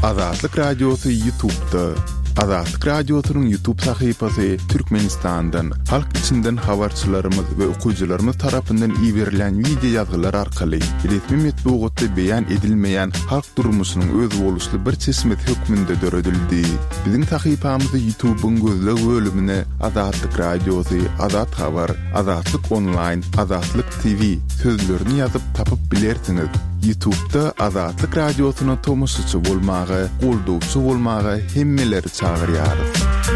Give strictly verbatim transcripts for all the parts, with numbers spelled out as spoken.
Azatlyk Radiosu YouTube'da. Azatlyk Radiosu'nun YouTube sayfasy Türkmenistan'dan, halk içinden habarçylarymyz we okuyjylarymyz tarapyndan ýiberilen video ýazgylar arkaly resmi metbuatda beýan edilmeýän halk durmuşynyň öz boluşly bir çeşmet hökmünde döredildi. Biziň sayfamyzy YouTube'un gözleg bölümine Azatlyk Radiosu, Azat Habar, Azatlyk Online, Azatlyk T V sözlerini ýazyp tapyp bilersiňiz. YouTube'da Azatlyk Radiosu'na tomusçy bolmagy, goldowçy bolmagy hemmeleri çağırýarys.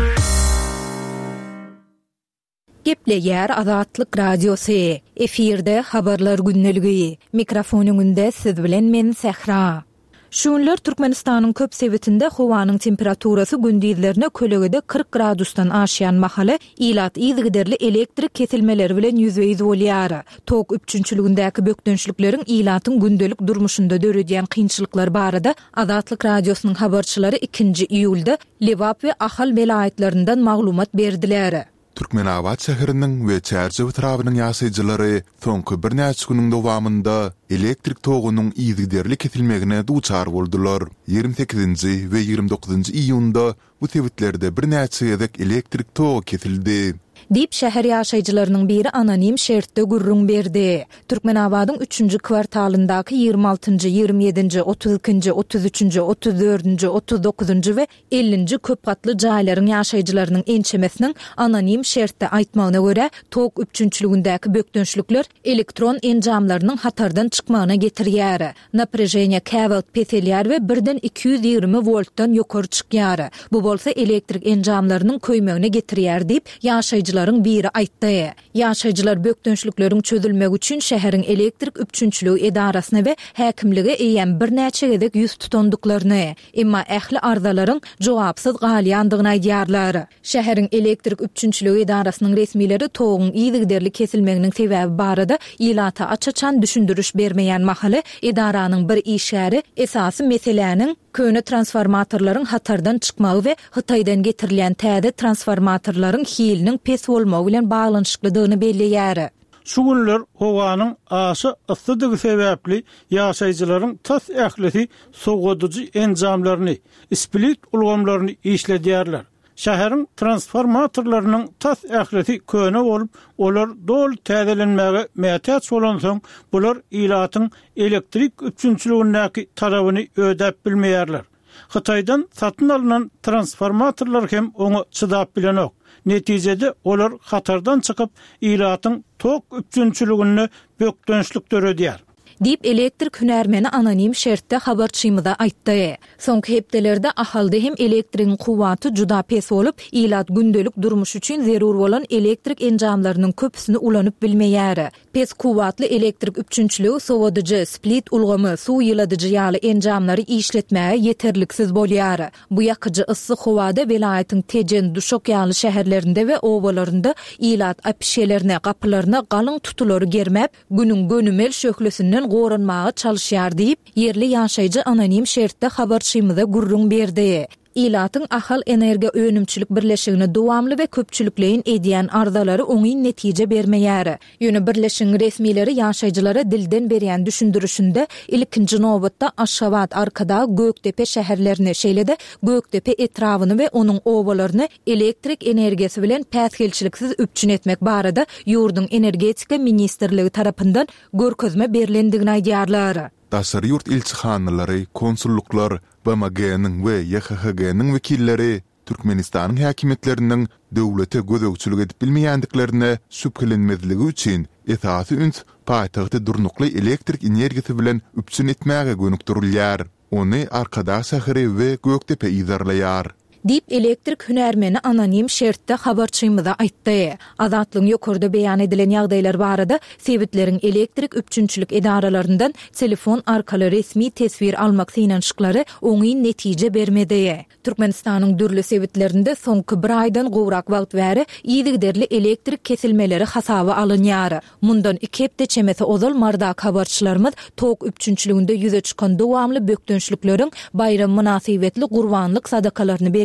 Gepleýär Azatlyk Radiosu. Efirde habarlar günneligi. Mikrofonuňda siz bilen men Sehra. Şunlar Türkmenistanyň köp sebetinde howanyň temperaturasy gündizlerine kölegede kırk gradusdan aşýan mahaly ilat ýygyderli elektrik kesilmeleri bilen ýüzbeýiz bolýar. Tok üçünçülügindäki bökdönçlikleriň ilatyň gündelik durmuşynda döredýän kynçylyklar barada Azatlyk Radiosynyň habarçylary ikinji iýulda Lewap we Ahal welaýatlerinden maglumat berdiler. Türkmenabad şäheriniň we Çärçe etrawynyň ýaşaýjylary soňky bir näçe güniň dowamında elektrik togunyň ýygyderli kesilmegine duçar boldular. ýygrimi sekizinji we ýygrimi dokuzunji iýunda bu sebetlerde bir näçe ýedek elektrik togu kesildi. Dip şäher ýaşaýjylarynyň biri anonim şertde gurrun berdi. Türkmenabadyň üçünji kwartalyndaky ýygrimi altynji, ýygrimi ýedinji, otuz ikinji, otuz üçünji, otuz dördünji, otuz dokuzunji we ellinji köp gatly jaýlaryň ýaşaýjylarynyň ençemesiniň anonim şertde aýtmagyna görä, tok üçünçülügindäki bökdönçlükler elektron enjamlarynyň hatardan çykmagyna getirýär. Naprejeniýa käwagt peselýär we birden iki yüz ýygrimi voltdan ýokary çykýar. Bu bolsa elektrik enjamlarynyň köýmegine getirýär diýip ýaşaýjylar biri aýtdy. Ýaşaýjylar bökdönçlükleriň çözülmegi üçin şäheriň elektrik üçünçüligi edarasyna we häkimlige eýen bir näçe gedek ýüz tutandyklaryny, emma ähli arzalaryň jogapsyz galýandygyny aýdýarlar. Şäheriň elektrik üçünçüligi edarasynyň resmileri toguň ýygyderli kesilmeginiň sebäbi barada ilata açaçan düşündürüş bermeýän mahaly edaranyň bir işgäri esasy meseleniň köne transformatorlaryň hatardan çykmagy we Hytaýdan getirilýän täze transformatorlaryň hiliniň pes bolmagy bilen baglanyşyklydygyny belleýär. Şu günler howanyň aşy ıssydygy sebäpli ýaşaýjylaryň tas ählisi soğuducu enjamlaryny, split ulgamlaryny işledýärler. Şäheriň transformatorlarynyň tas ählisi köne bolup, olar dol täzelenmäge mätäç bolan soň bular ilatyň elektrik üçünçüligindäki tarabyny ödäp bilmeýärler. Hytaýdan satyn alynan transformatorlar hem oňa çydap bilenok. Netijede olar hatardan çykyp ilatyň tok üçünçüligini bökdönçlük döredýär. Dip elektrik hünärmeni anonim şertde habarçymyza aýtdy. Soňky hepdelerde ahalda hem elektrigiň kuwaty juda pes bolup, ilat gündelik durmuş üçin zerur bolan elektrik enjamlarynyň köpüsini ulanyp bilmeýär. Pes kuwatly elektrik üçünçlügi sowadyjy, split ulgamy, suw ýyladyjy ýaly enjamlary işletmäge ýeterliksiz bolýar. Bu ýakyjy ıssy howada welaýatyň tejen duşok ýaly şäherlerinde we owalarynda ilat apişelerine, gapylaryna galyň tutulary germep, günüň gönümel şöhlesinden goranmagy çalyşýar diýip yerli ýaşaýjy anonim şertde habarçymyza gurrun berdi. İlatyň ahal energiýa önümçilik birleşigini dowamly we köpçülikleýin edýän arzalary oňy netije bermeýär. Ýöne birleşigiň resmileri ýaşaýjylara dilden berýän düşündürüşinde ilkinji nowbatda Aşgabat arkada Göktepe şäherlerini, şeýle-de Göktepe etrawyny we onuň owalaryny elektrik energiýasy bilen päsgelçiliksiz üpçün etmek barada ýurdun energetika ministrligi tarapyndan görkezme berilendigini aýdýarlar. Daşary ýurt ilçihanlary, konsulluklar, B M G-niň we Y H H G-niň wekilleri Türkmenistanyň häkimetlerining döwlete gözegçilik edip bilmeýändiklerine şüphelenmezligi üçin esasy üns paýtagty durnukly elektrik energiýasy bilen üpçün etmäge gönükdirilýär. Ony arkada şäheri we Göktepe ýazarlaýar. Dip elektrik hünärmeni anonim şertde habarçymyza aýtdy. Azatlyň ýokurda beýan edilen ýagdaýlar barada sebetleriň elektrik üçünçülik edaralaryndan telefon arkaly resmi tesbir almak synanşyklary oňy netije bermedi. Türkmenistanyň dürli sebetlerinde soňky bir aýdan gowrak wagt bäri ýygyderli elektrik kesilmeleri hasaba alınýar. Mundan iki hepde çemesi ozal mardak habarçylarymyz tok üçünçüliginde ýüze çykan dowamly bökdönçlikleriň bayram münasibetli gurbanlyk sadakalaryny berýär.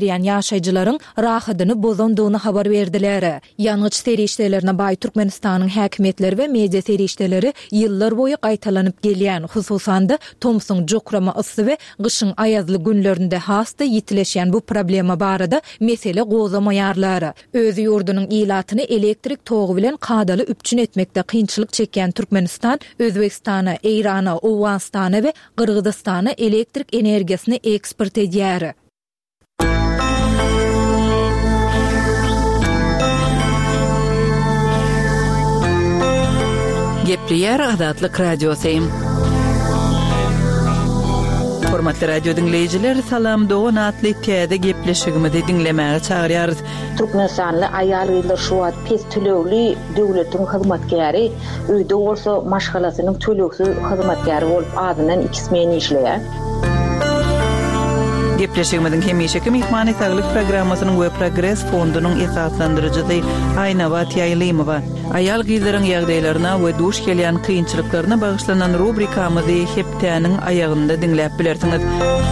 görýän ýaşaýjylaryň rahatyny bozandygyny habar berdiler. Ýanyç serişdelerine baý Türkmenistanyň häkimetleri we media serişdeleri ýyllar boýy gaýtalanyp gelýän, hususan da Thompson jokrama ysy we gyşyň aýazly günlerinde hasta ýitileşýän bu problema barada mesele gozamaýarlar. Öz ýurdunyň ilatyny elektrik togy bilen kadaly üpçün etmekde kynçylyk çekýän Türkmenistan, Özbekistana, Eýrana, Owganistana we Gyrgyzstana elektrik energiýasyny eksport edýär. Gepleýär Adatlyk radiosu. Hormatly radio dinleyijiler, salam dogan atly täze gepleşigimizi dinlemäge çagyrýarys. Türkmenistanly aýallar şu wagt pes tölegli döwletiň hyzmatkäri, öýde bolsa maşgalasynyň tölegsiz hyzmatkäri bolup adynan iki smen işleýär. Gepleşigimizin hemişeki mehmany saglyk programmasynyň we Progress fondunyň esaslandyrjysy Aýna Batýaýlymowa aýal gyzlaryň ýagdaýlaryna we duş gelýän kynçylyklaryna bagyşlanan rubrikamyzy hepdäniň aýagynda dinläp bilersiňiz.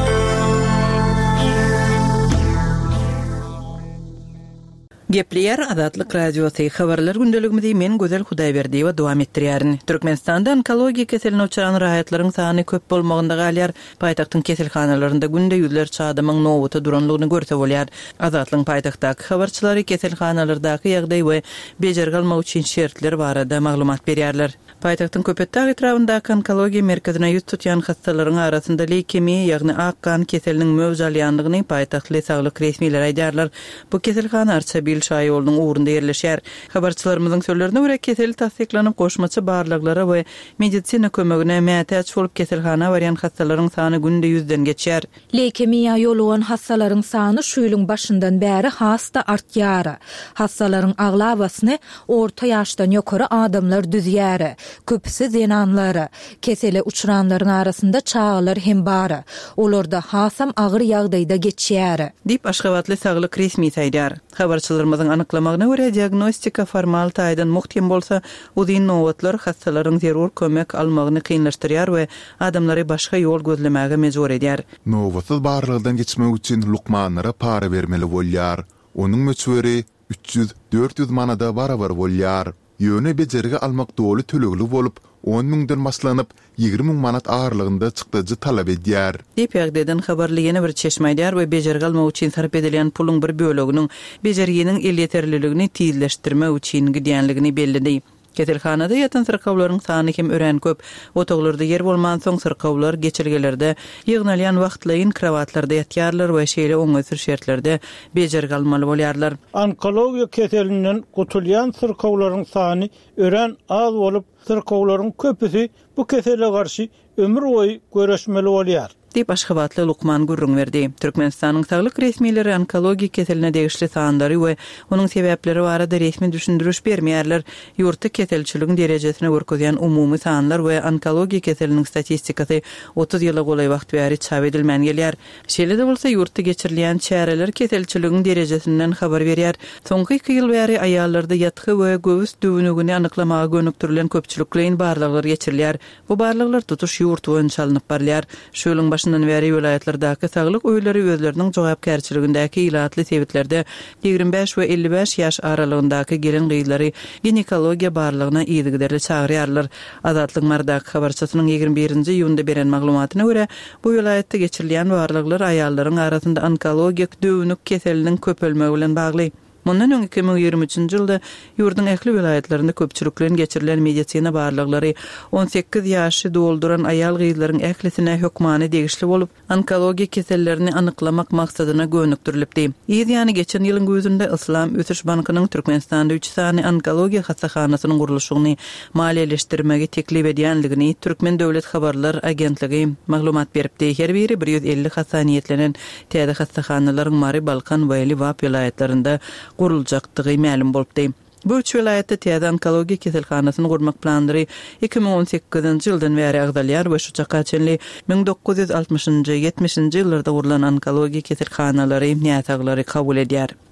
Gepleýär Adatlyk radiosu. Habarlar gündeligimizi men Gözel Hudaýberdiýewa dowam etdirýärin. Türkmenistanda onkologiýa keseline uçuran rahatlaryň sany köp bolmagynda galýar. Paýtagtyň keselhanalarynda günde ýüzler çadamyň nowata duranlygyny görse bolýar. Adatlyň paýtagtdaky habarçylary keselhanalardaky ýagdaý we bejer galmak üçin şertler barada maglumat berýärler. Paýtagtyň köpetdäki etrafyndaky onkologiýa merkezine ýüz tutýan hastalaryň arasynda leukemiýa ýagny ak kan keseliniň mewjalyanlygyny paýtagtly saglyk resmiler aýdýarlar. Bu keselhana Arçabil şaýylygynyň ugrunda ýerleşýär. Habarçylarymyzyň sözlerine görä kesel tasdiklanyp goşmaçy barlyklara we medisina kömegine mätäç bolup keselhana barýan hastalaryň sany günde ýüzden geçýär. Leukemiýa ýolugan hastalaryň sany şu ýylyň başyndan bäri hasta artýar. Hastalaryň aglawasyny orta ýaşdan ýokary adamlar düzýär. Köpüsi zenanlary, kesele uçuranlaryň arasynda çağalar hem bar. Olarda hasam agyr ýagdaýda geçýär. Dip Aşgabatly saglyk resmi taýdar. Habarçylarymyzyň anyklamagyna görä diagnostika formal taýdan muhkem bolsa, uzyn nowatlar hastalaryň zerur kömek almagyny kynlaşdyrýar we adamlary başga ýol gözlemäge mejbur edýär. Nowatsız barlygdan geçmek üçin lukmanlara para bermeli bolýar. Onuň möçberi üç ýüz dört ýüz manada barabar bolýar. Ýöne bejerge almak doly tölegli bolup on müňden maslanyp ýygrimi müň manat ağırlygynda çykdyjy talap edýär. Dip ýagdaýdan habarly ýene bir çeşmeýdär we bejerge almak üçin sarp edilen puluň bir böleginiň bejerginiň el ýeterliligini tizleşdirmek üçin gidýänligini bellidir. Keselhanada ýatan sırkawlaryň sany hem ören köp. Otoglarda yer bolman soň sırkawlar geçirgelerde ýygnalýan wagtlaýyn krawatlarda ýatýarlar we şeýle oňaýsyr şertlerde bejerge almaly bolýarlar. Onkologiýa keselinden gutulýan sırkawlaryň sany ören az bolup sırkawlaryň köpüsi bu kesele garşy ömür boýy göreşmeli bolýar. Dip Aşgabatly Lukman Gurrun berdi. Türkmenistanyň saglyk resmileri onkologiýa keseline degişli sandary we onuň sebäpleri barada resmi düşündürüş bermeýärler. Ýurtda keselçiligiň derejesine görkezýän umumy sanlar we onkologiýa keseliniň statistikasy otuz ýyla golay wagt bäri çap edilmän gelýär. Şeýle-de bolsa ýurtda geçirilýän çäreler keselçiligiň derejesinden habar berýär. Soňky iki ýyl bäri aýallarda ýatky we göwüs düwünügini anyklamaga gönükdirilen köpçülikleýin barlyklar geçirilýär. Bu barlyklar tutuş ýurt boýunça çalynyp barýar. Şöýlüň başyndan bäri welaýatlardaky saglyk öýleri özleriniň jogapkärçiligindäki ilatly sebetlerde ýygrimi beş we elli beş ýaş aralygyndaky gelen gyzlary ginekologiýa barlygyna ýygyderli çagyrýarlar. Adatlyk mardaky habarçysynyň ýygrimi birinji ýylynda beren maglumatyna görä, bu welaýatda geçirilýän barlyklar aýallaryň arasynda onkologiýa döwünük keseliniň köpelmegi bilen bagly. Mundan öňki iki ming ýygrimi üçinji ýylda ýurdun ähli welaýatlarynda köpçüliklen geçirilen medisina barlyklary on sekiz ýaşy dolduran aýal gyzlaryň ählisine hökmany degişli bolup, onkologiýa kesellerini anyklamak maksadyna gönükdirilipdi. Ýa-ni geçen ýylyň gözünde Islam Ösüş Bankynyň Türkmenistanda üç sany onkologiýa hastakanasynyň gurulşygyny maliýeleşdirmegi teklip edýänligini Türkmen Döwlet Habarlar Agentligi maglumat beripdi. Her biri bir ýüz elli hasaniýetlenen täze hastakanalar Mari Balkan we Liwap welaýatlarynda guruljakdygy ma'lum bolupdy. Bu üç welaýatda täze onkologiýa keselhanasyny gurmak planlary iki ming on sekizinji ýyldan bäri agdalýar we şu çaka çenli bin dokuz ýüz altymyşynjy ýetmişinji ýyllarda gurulan onkologiýa keselhanalary näsaglary kabul edýär.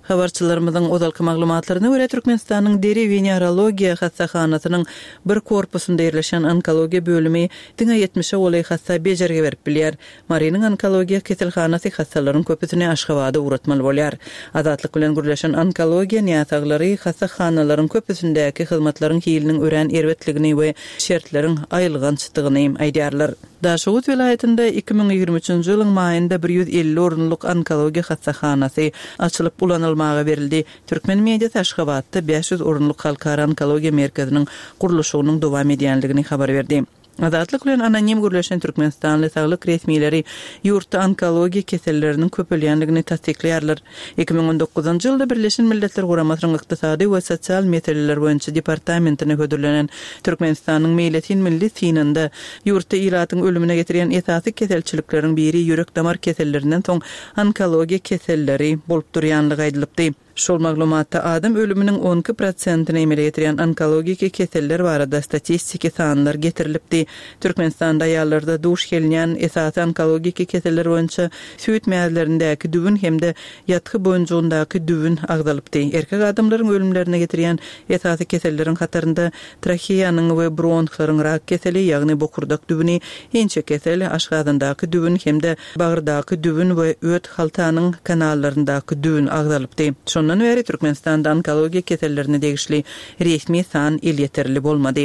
Habarçylarymyzyň ozalky maglumatlaryna görä Türkmenistanyň deri venerologiya hassahanasynyň bir korpusunda ýerleşen onkologiya bölümi diňe ýetmişe olay hassa bejerge berip bilýär. Mariniň onkologiya keselhanasy hassalaryň köpüsini Aşgabatda uratmaly bolýar. Azatlyk bilen gürleşen onkologiya niýataglary hassahanalaryň köpüsindäki hyzmatlaryň hiliniň ören erbetligini we şertleriň aýylgançydygyny aýdýarlar. Daşowut vilayetinde iki bin ýigirme üçünji ýylyň maýynda bir ýüz elli orunluk onkologiya hassahanasy açylyp ulanylmaga berildi. Türkmen mediýasy Aşgabatda beş yüz orunluk halkara onkologiya merkeziniň guruluşynyň dowam edýänligini habar berdi. Azatlyk bilen anonim gürleşen Türkmenistanly saglyk resmiýetleri ýurtda onkologiya keselleriniň köpelýänligini tasdikleýärler. iki bin on dokuzunji ýylda Birleşen Milletler Guramasynyň ykdysady we sosial meseleler boýunça departamentine hödürlenen Türkmenistanyň Meýletin milli synynda ýurtda ýylatyň ölümine getirýän esasy keselçilikleriň biri ýürek damar kesellerinden soň onkologiya keselleri bolup durýanlygy aýdylypdy. Şol maglumatda adam ölüminiň on iki prosentini emele ýetirýän onkologik keseller barada statistik sanlar getirilipdi. Türkmenistanda ýallarda duş gelýän esasy onkologik keseller boýunça süýt mäzlerindäki dübün hemde ýatky boýunçundaky dübün agdalypdy. Erkek adamlaryň ölümlerine getirýän esasy keselleriň hatarynda tracheýanyň we bronhlaryň rak keseli, ýagny bokurdak dübüni, ençe keseli, aşgadandaky dübün hemde bagyrdaky dübün we öt haltanyň kanallaryndaky dübün agdalypdy. Ondan beri Türkmenistan'da onkologiya kesellerine degişli resmi san il yeterli bolmady.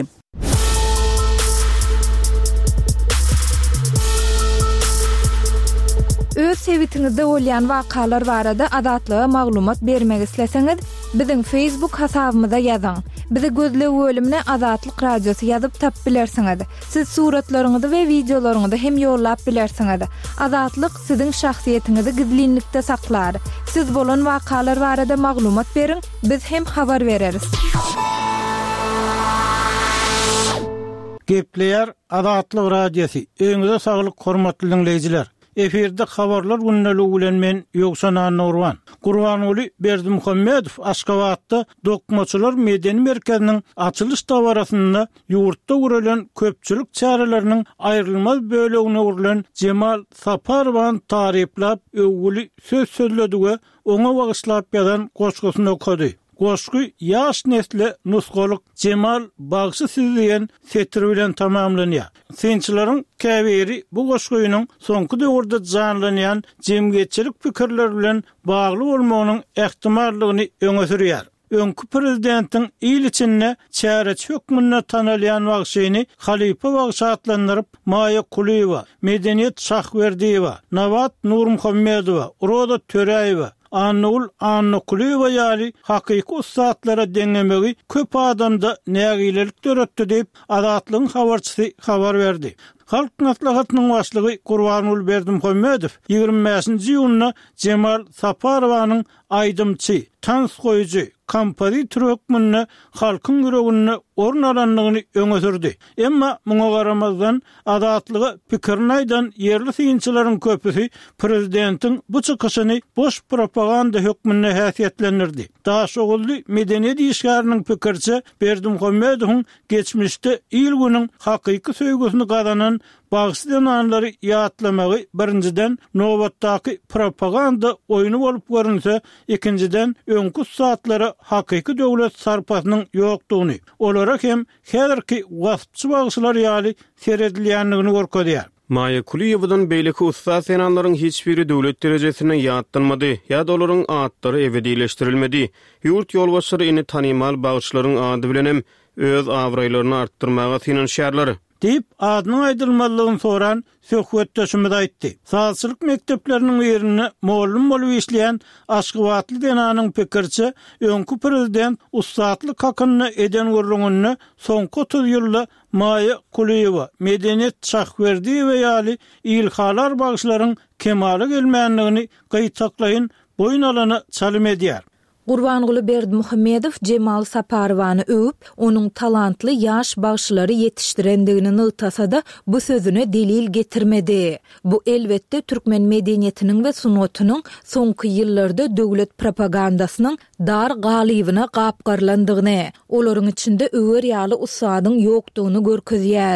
Öz sevitiňizde bolýan wakalar barada adatlyga maglumat bermek isleseňiz, biziň Facebook hasabymyza ýazyň. Bizi gözlep bölümine Azatlyk radiosu ýazyp tap bilersiňiz. Siz suratlaryňyzy we videolaryňyzy hem ýollap bilersiňiz. Azatlyk siziň şahsiýetiniňizi gizlinlikde saklar. Siz bolan wakalar barada maglumat beriň, biz hem habar bereriz. Gepleýär Azatlyk radiosu. Öňüňize saglyk, hormatly dinleýijiler. Eferde habarlar günnäli bilen men Ýogsan Nurwan. Gurbanuly Berdimuhammedow Aşgabatda Dokmaçylar Medeni Merkeziniň açylış dawarasynda ýurtda görülen köpçülik çäreleriniň aýrylmaz bölegine urulan Cemal Saparowyň taryplap öwgüli söz sözledi we oňa bagyşlap ýazan goşgusyny okudy. Goşgu ýaş nesle nusgalyk Cemal Bagşy sizleýän setiri bilen tamamlanýar. Sençilerin käbiri bu goşguýynyň soňky döwürde janlanýan jemgyýetçilik pikirleri bilen bagly bolmagynyň ähtimallygyny öňe sürýär. Öňkü prezidentiň il içinde çäreç hökmüne tanalýan wagşyny Halipa wagşy atlandyryp Maýa Kuliýewa, Medeniýet Şahwerdiýewa, Nawat Nurmuhammedowa, Roda Töreýewa, Anul Annukuliýewa ýaly hakyky ustaatlara deňemegi köp adamda nägilelik döretdi diýip Azatlygyň habarçysy habar berdi. Halk maslahatynyň başlygy Gurbanuly Berdimuhammedow ýygrimi beşinji ýylyna Cemal Saparowyň aýdymçy, tans goýuju, kompozitor hökmüne halkyň ýüregine orun alanlygyny öňe sürdi. Emma muňa garamazdan Azatlyga pikirini aýdan ýerli synçylaryň köpüsi prezidentiň bu çykyşyny boş propaganda hökmüne häsiýetlendirdi. Daşowly medeniýet işgäriniň pikirçe Berdimuhammedowyň geçmişde il günüň hakyky söýgüsini gazanan Bagşy denanlary ýatlamagy birinciden nobatdaky propaganda oýuny bolup görünse, ikinciden öňkü saatlara hakyky döwlet sarpasynyň ýokdugyny, olara hem häzirki wagtçy bagşylar ýaly seredilýänligini görkezýär. Maýa Kuliýewadan beýleki usta senanlaryň hiçbiri döwlet derejesine ýatlanmady, ýa-da olaryň atlary ebedileştirilmedi. Ýurt ýolbaşçylary ini tanymal bagşylaryň ady bilen hem öz awraýlaryny artdyrmaga synanýarlar. Deyip adyny aýdylmalygyny soran söhbetdeşimiz aýtdy. Sağçylyk mektepleriniň ýerine mollum bolup işleýän Aşgabatly denanyň pikirçe öňkü prezident ustaatlyk hakyny eden gurrungyny soňky otuz ýylda Maýa Kuliýewa, Medeniýet Şahwerdiýewa ýaly ilhalar bagşylaryň kemaly gelmänligini gaýtaklaýyn boyun alana çalym edýär. Gurbanuly Berdimuhammedow Cemal Saparowyny öwüp, onuň talantly ýaş bagşylary ýetişdirendigini nytasa-da bu sözüne delil getirmedi. Bu elbetde türkmen medeniýetiniň we sunatynyň soňky ýyllarda döwlet propagandasynyň dar galybyna gapgarlandygyny, olaryň içinde öwer ýaly ustadyň ýokdugyny görkezýär.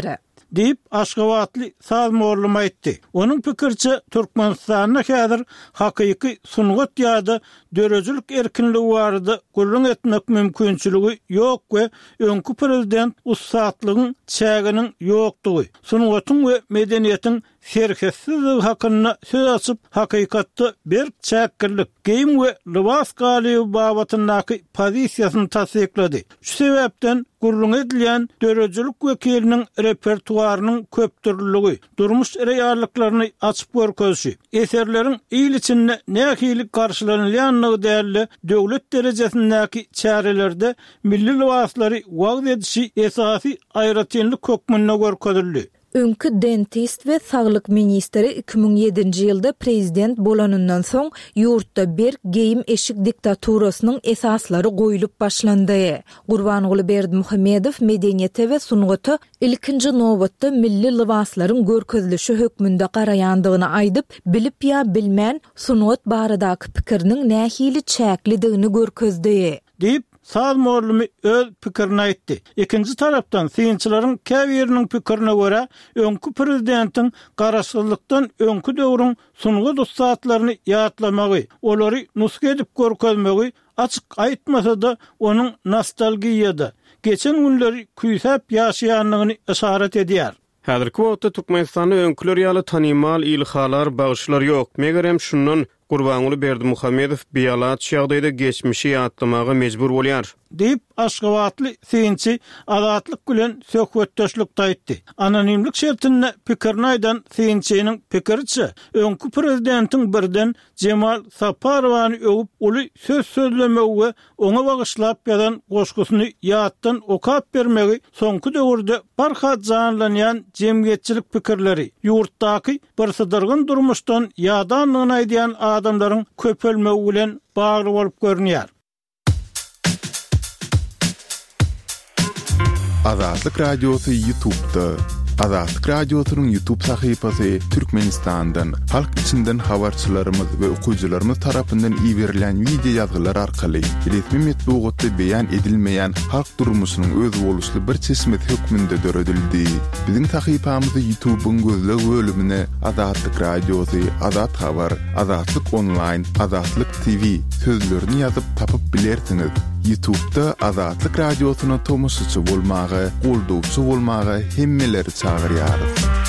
deyip Aşgabatly sazmorlum aýtdy. Onun pikirçe Türkmenistanyna häzir hakyky sungat ýa-da dörejilik erkinligi barada gurrun etmek mümkinçiligi ýok we öňkü prezident ussatlygyň çäginiň ýokdugy, sungatyň we medeniýetiň serhessizligi hakyna söz açyp hakykatda bir çäkirlik, geyim we libas galyby babatynyňky pozisiýasyny tasdiklady. Şu sebäpden gurrun edilen dörejilik wekiliniň repertuarynyň köpdürlügi, durmuş reýallyklaryny açyp görkezşi, eserleriň il içinde nähili karşılanylýanlygy däli döwlet derejesindäki çärelerde milli libaslary wagt edişi esasy aýratynlyk kökmünde görkezildi. Öňkü dentist we saglyk ministri iki ming yedinji ýylda prezident bolanyndan soň ýurtda bir geyim eşik diktaturasynyň esaslary goýulyp başlandy. Gurbanguly Berdimuhammedow medeniýete we sungaty ilkinji nowbatda milli libaslaryň görkezilişi hökmünde garaýandygyny aýdyp, bilip ýa bilmän sungat baradaky pikiriniň nähili çäklidigini görkezdi. Diýip sazmorlumy öz pikirini aýtdy. Ikinji tarapdan synçylaryň käbiriniň pikirine görä, öňkü prezidentiň garaşsızlykdan öňkü döwrüň sungat ussatlaryny ýatlamagy, olary nusga edip görkezmegi açyk aýtmasa-da onuň nostalgiýada, geçen günleri küýsäp ýaşaýanlygyny işaret edýär. Häzirki wagtda Türkmenistanyň öňküler ýaly tanymal ilhalar, bagışlar ýok. Megerem şundan Gurbanguly Berdimuhammedow biýalat şagdaýda geçmişi ýatlamaga mejbur bolýar. Deyip Aşgabatly synçy azatlyk bilen söhbetdeşlik taýtdy. Anonimlik şertine pikirini aýdan synçynyň pikirçe, öňkü prezidentiň birden Cemal Saparowany öwüp uly söz sözlemegi we oňa bagyşlap ýazan goşgusyny ýatdan okap bermegi soňky döwürde barhat janlanýan jemgyýetçilik pikirleri, ýurtdaky bir sydyrgyn durmuşdan ýadanlygyny aýdýan adamlaryň köpelmegi bilen bagly bolup görünýär. Azatlyk Radiosu YouTube'da. Azatlyk Radiosu'nun YouTube sahypasy Türkmenistan'dan, halk içinden habarçylarymyz we okuwçylarymyz tarapyndan iýerilen video ýazgylar arkaly resmi metbuatda beýan edilmeýän halk durmuşynyň öz boluşly bir çeşmet hökmünde döredildi. Biziň sahypamyzy YouTube'un gözleg bölümine Azatlyk Radiosu, Azat Habar, Azatlyk Online, Azatlyk T V sözlerini ýazyp tapyp bilersiňiz. YouTube'da Azatlyk Radiosu'na tomusçy bolmagy, goldowçy bolmagy hemmeleri çağırýarys.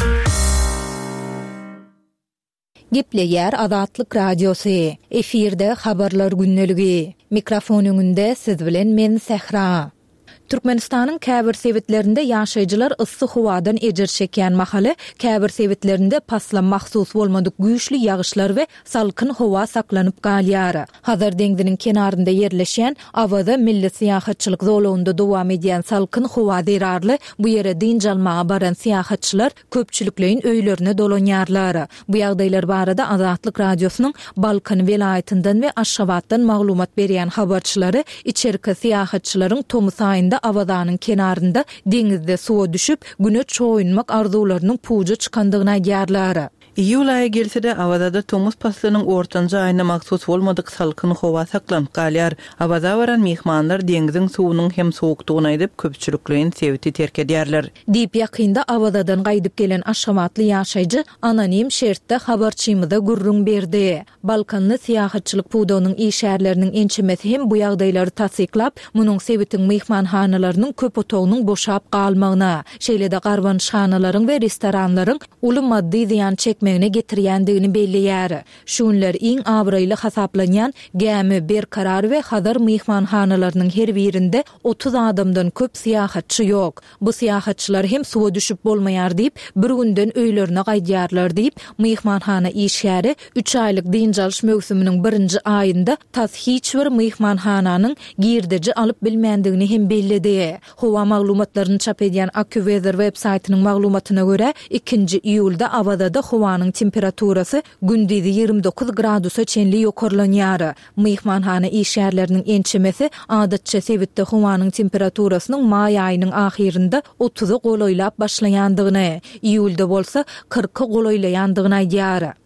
Gepleýär Azatlyk Radiosu. Efirde habarlar günneligi. Mikrofon öňünde siz bilen men Sehra. Türkmenistanyň käbir sewitlerinde ýaşaýjylar ıssy howadan ejer çekýän mahaly, käbir sewitlerinde pasla mahsus bolmadyk güýçli ýagyşlar we salkyn howa saklanyp galýar. Hazır deňdiniň kenarynda ýerleşýän awada milli syýahatçylyk zolawynda dowam edýän salkyn howa derarly bu ýere dinjalmaga baran syýahatçylar köpçülikleýin öýlerine dolanýarlar. Bu ýagdaýlar barada Azatlyk Radiosynyň Balkan welaýatyndan we Aşgabatdan maglumat berýän habarçylary içerki syýahatçylaryň Tomus aýynda awazanyň kenarynda deňizde suwa düşüp güneş çoýunmak arzularynyň puja çykandygyny aýdýarlar. İýul aýy gelse-de awazada Tomus paslynyň ortanja aýyna maksus bolmadyk salkyn howa saklanyp galýar. Awaza baran mehmanlar deňiziň suwunyň hem sowukdugyny aýdyp köpçülikleýin sewiti terk edýärler. Diýip ýakynda awazadan gaýdyp gelen Aşgabatly ýaşaýjy anonim şertde habarçymyza gurrun berdi. Balkanly syýahatçylyk puwdawynyň işärleriniň ençemesi hem bu ýagdaýlary tasdiklap, munyň sewitiň mehmanhanalarynyň köp otagynyň boşap galmagyna, şeýle-de garwanşhanalaryň we restoranlaryň uly maddi ziýan çekmegine getirýändigini belliýär. Şunlar iň awraýly hasaplanýan gämi berkarar we hazır mehmanhanalarynyň her birinde otuz adamdan köp syýahatçy ýok. Bu syýahatçylar hem suwa düşüp bolmaýar diýip bir günden öýlerine gaýdýarlar diýip mehmanhana işgäri üç aýlyk dinjalş mögsüminiň birinji aýynda tas hiç bir mehmanhananyň girdeji alyp bilmändigini hem bellidi. Howa maglumatlaryny çap edýän AccuWeather web saýtynyň maglumatyna görä ikinji iýulda awazada howanyň temperaturasy gündüzi ýygrimi dokuz gradusa çenli ýokarlanýar. Mehmanhana işgärleriniň ençemesi adatça sewitde howanyň temperaturasynyň may aýynyň ahirinde otuzy golaýlap başlaýandygyny, iýulda bolsa kırkı golaýlaýandygyny aýdýar.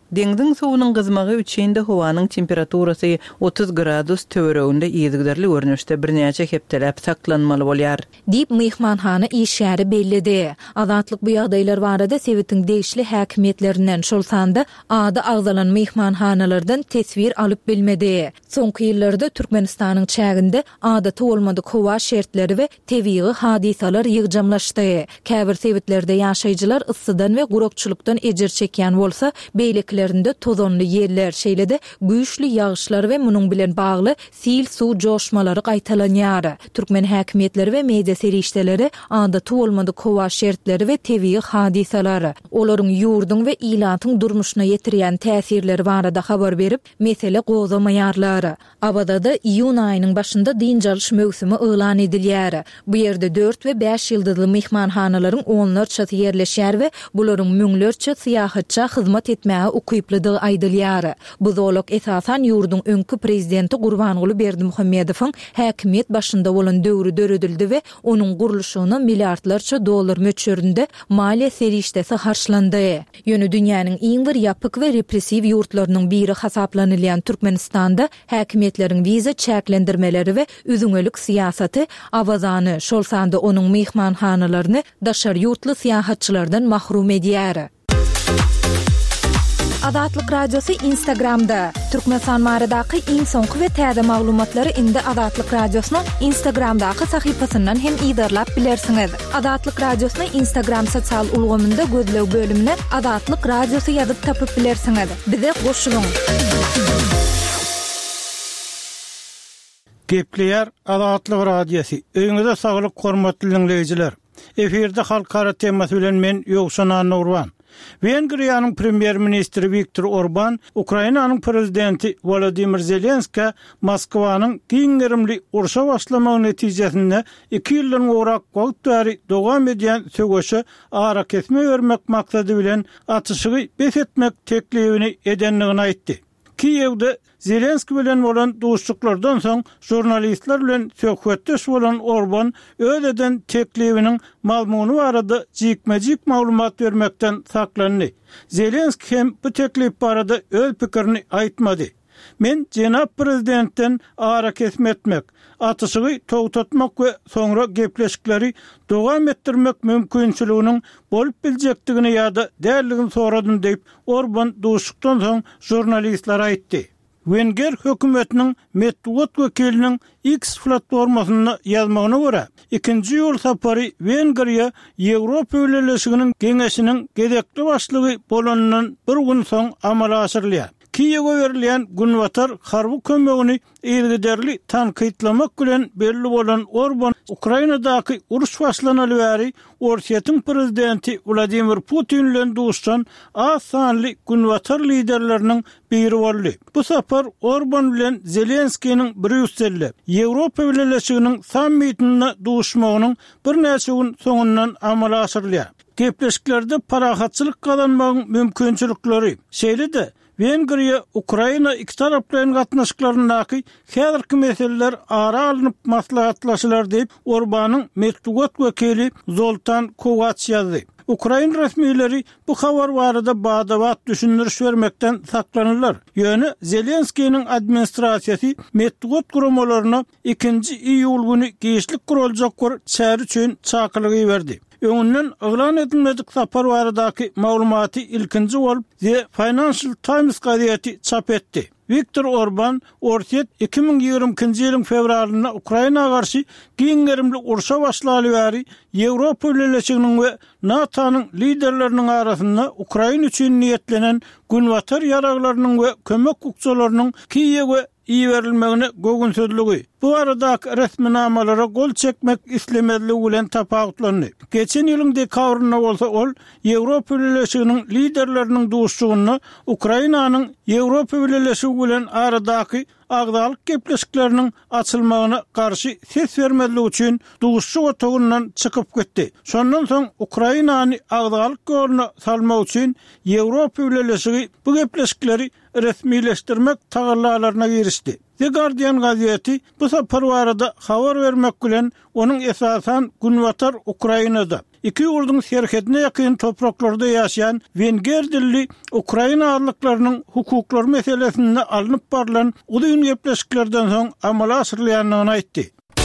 Deňdiň suwunyň gyzmagy üçinde howanyň temperaturasy otuz gradus töwereginde ýyzgyrly görnüşde birnäçe hepdelep saklanmaly bolýar. Dip mehmanhana işäri bellidi. Azatlyk bu ýagdaýlar barada Sewitiň degişli häkimetlerinden şolsanda ady agzalan mehmanhanalardan tesbir alyp bilmedi. Soňky ýyllarda Türkmenistanyň çäginde adaty bolmadyk howa şertleri we tebii hadisalar ýygjamlaşdy. Käbir Sewitlerde ýaşaýjylar ıssydan we gurokçulukdan ejir çekýän bolsa, beýleklerinde tozonly ýerler şeýlede güýçli ýağışlar we munyň bilen bagly sil suw joşmalary gaýtalanýar. Türkmen häkimetleri we media serişdeleri adaty bolmadyk howa şertleri we tebii hadisalary, olaryň ýurduň we ilatyň durmuşyna ýetirýän täsirleri barada habar berip, mesele gozamaýarlar. Abadada iýun aýynyň başynda dinjalış möwsümi elan edilýär. Bu ýerde dört we beş ýyldızly mehmanhanalaryň onlarça ýerleşýär we bularyň müňlerçe syýahatça hyzmat etmäge ukyplydygy aýdylýar. Bu zoluk esasan ýurduň öňkü prezidenti Gurbanguly Berdimuhammedowyň häkimet başynda bolan döwrü döredildi we onuň gurulşyna milliardlarça dollar möçberinde maliýe serişdesi harçlandy. Ýöne dünýäniň iň bir ýapyk we repressiw ýurtlarynyň biri hasaplanylýan Türkmenistanda häkimetleriň wiza çäklendirmeleri we üzüňelik siýasaty awazany şolsanda onuň mehmanhanalaryny daşar ýurtly syýahatçylardan mahrum edýär. Azatlyk radiosu Instagramda. Türkmenistan baradaky iň soňky we täze maglumatlary indi Azatlyk radiosynyň Instagramdaky sahypasyndan hem ýydarlap bilersiňiz. Azatlyk radiosyny Instagram sosial ulgamynda gözlew bölümine Azatlyk radiosu ýazyp tapyp bilersiňiz. Bize goşulyň. Gepleýär Azatlyk radiosu. Öňüňizde saglyk hormatly dinleýijiler. Eferde halkara temasy bilen men Ýogşan Nurwan. Wengriýanyň premier ministri Viktor Orban, Ukrainanyň prezidenti Volodymyr Zelenski Moskwanyň giňerimli urşa başlamagy netijesinde iki ýyldan gorak wagt bäri dowam edýän sögüşe ara kesme bermek maksady bilen atışygy bes etmek teklifini edenligini aýtdy. Kiýewde Zelenski bilen bolan duşçuklardan soň jurnalistler bilen söhbetdeş bolan Orban öýleden teklifiniň mazmuny barada jikmejik maglumat bermekden saklandy. Zelenski hem bu teklif barada öz pikirini aýtmady. Men jenap prezidentden ara kesmetmek, atışygy togtatmak we soňra gepleşikleri dowam etdirmek mümkinçiliginiň bolup biljekdigini ýa-da dälligini soradym diýip Orban duşukdan soň jurnalistlara aýtdy. Wenger hökümetiniň Medwed wekiliniň X platformasyna ýazmagyna görä, ikinji ýol sapary Wengriýa Ýewropa Birleşiginiň geňeşiniň gedekli başlygy bolanyndan bir gün soň amala aşyrylýar. Kiýewge berilýän günwatar harby kömegini ýergiderli tankytlamak bilen belli bolan Orban, Ukrainadaky uruş başlanaly bäri Orsiýatyň prezidenti Vladimir Putin bilen duşan az sanly günwatar liderleriniň biri boldy. Bu sapar Orban bilen Zelenskiň Brüsselde Ýewropa Birleşiginiň sammitine duşmagynyň bir näçe gün soňundan amala aşyrylýar. Gepleşiklerde parahatçylyk kazanmagyň mümkinçilikleri şeýle-de Wengriýa, Ukraina iki taraplaryň gatnaşyklarynaky häzirki meseleler ara alınıp maslahatlaşylar diýip Orbanyň Medwed wekili Zoltan Kovacs ýazdy. Ukraina resmiýetleri bu habar barada badawat düşündiriş bermekden saklanırlar. Ýöne Zelenskiň administrasiýasy Medwed guramalarına ikinji iýul güni giýişlik gurulacak bir çäri üçin çakylygy berdi. Öňünden elan edilmedik sapar baradaky maglumaty ilkinji bolup The Financial Times gazetesi çap etdi. Viktor Orban, Orsiýet iki ming ýigrimkinji ýylyň fevralyna Ukraina garşy giňerimli urşa başlaly bäri Ýewropa Birleşiginiň we NATO'nyň liderleriniň arasynda Ukraina üçin niýetlenen günwatar ýaraglarynyň we kömek hukukçylarynyň Kiýewge iýerilmegine gögün sözlügi. Bu aradaky resminamalara gol çekmek islemezligi bilen tapawutlandy. Geçen ýylyň dekabrynda bolsa ol Ýewropa Birleşiginiň liderleriniň duşçugyny Ukrainanyň Ýewropa Birleşigi bilen aradaky agdalyk gepleşikleriniň açylmagyna garşy ses bermezligi üçin duşçu otagundan çykyp gitdi. Şondan soň Ukrainany agdalyk ýoluna salmak üçin Ýewropa Birleşigi bu gepleşikleri resmileşdirmek tagallalaryna girişdi. The Guardian gazeti bu sapar barada habar vermek bilen onun esasan günwatar Ukrainada iki ýurdun serhetine ýakyn topraklarda ýaşaýan Wenger dilli Ukraina arlyklarynyň hukuklary meselesinde alınıp barılan uzun gepleşiklerden soň amala asyrylýanyny aýtdy.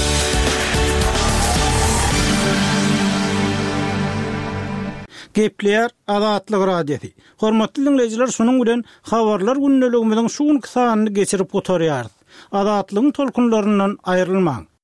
Gepler Azatlyk radiosi. Hormatly dinleýijiler, şonuň bilen habarlar günneligimiziň şuň kysanyny geçirip oturýar. Azatlygyň tolkunlaryndan aýrylmaň.